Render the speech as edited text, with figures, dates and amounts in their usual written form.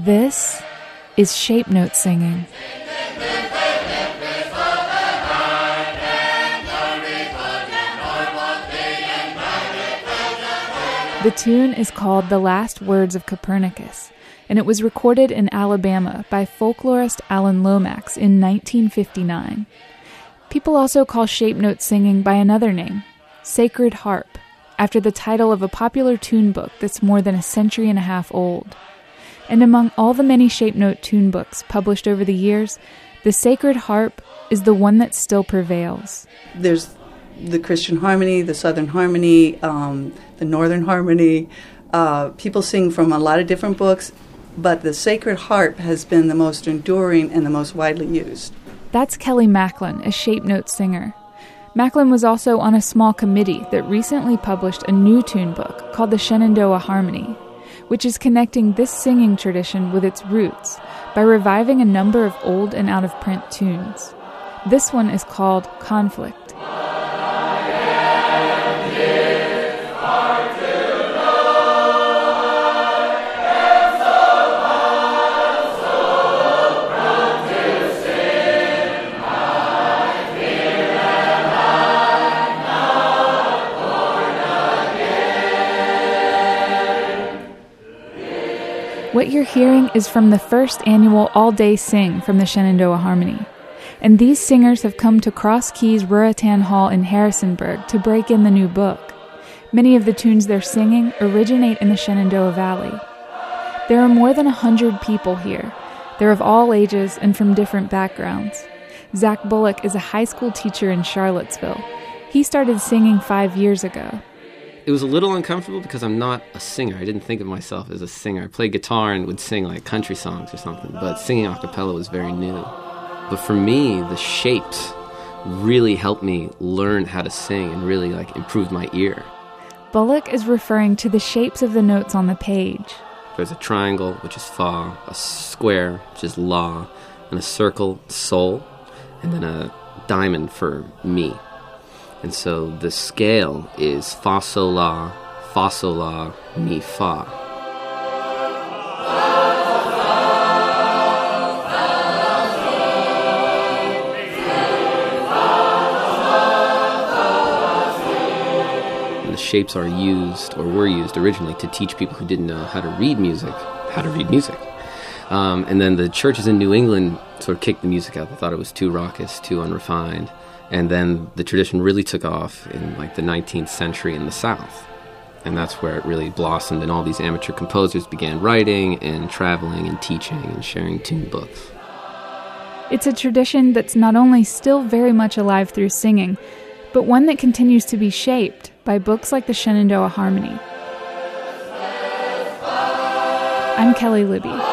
This is shape note singing. The tune is called The Last Words of Copernicus, and it was recorded in Alabama by folklorist Alan Lomax in 1959. People also call shape note singing by another name, Sacred Harp, after the title of a popular tune book that's more than a century and a half old. And among all the many shape note tune books published over the years, the Sacred Harp is the one that still prevails. There's the Christian Harmony, the Southern Harmony, the Northern Harmony. People sing from a lot of different books, but the Sacred Harp has been the most enduring and the most widely used. That's Kelly Macklin, a shape note singer. Macklin was also on a small committee that recently published a new tune book called the Shenandoah Harmony, which is connecting this singing tradition with its roots by reviving a number of old and out-of-print tunes. This one is called Conflict. What you're hearing is from the first annual all-day sing from the Shenandoah Harmony. And these singers have come to Cross Keys Ruritan Hall in Harrisonburg to break in the new book. Many of the tunes they're singing originate in the Shenandoah Valley. There are more than 100 people here. They're of all ages and from different backgrounds. Zach Bullock is a high school teacher in Charlottesville. He started singing 5 years ago. It was a little uncomfortable because I'm not a singer. I didn't think of myself as a singer. I played guitar and would sing like country songs or something, but singing a cappella was very new. But for me, the shapes really helped me learn how to sing and really improve my ear. Bullock is referring to the shapes of the notes on the page. There's a triangle, which is fa, a square, which is la, and a circle, sol, and then a diamond for mi. And so the scale is fa, sol, la, mi, fa. And the shapes are used, or were used originally, to teach people who didn't know how to read music. And then the churches in New England sort of kicked the music out. They thought it was too raucous, too unrefined. And then the tradition really took off in the 19th century in the South. And that's where it really blossomed, and all these amateur composers began writing and traveling and teaching and sharing tune books. It's a tradition that's not only still very much alive through singing, but one that continues to be shaped by books like the Shenandoah Harmony. I'm Kelly Libby.